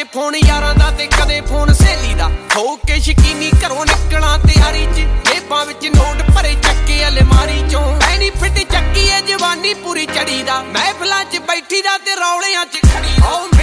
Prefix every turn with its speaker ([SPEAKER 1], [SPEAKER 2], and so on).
[SPEAKER 1] phone यारां दा ते कदे फोन सहेली दा हो के शकीनी घरों निकलां तैयारी च जेबां विच नोट भरे चक्के अलमारी चों बेनीफिट चक्की है जवानी पूरी चढ़ी दा महफिलां च बैठी दा ते रौलियां च खड़ी दा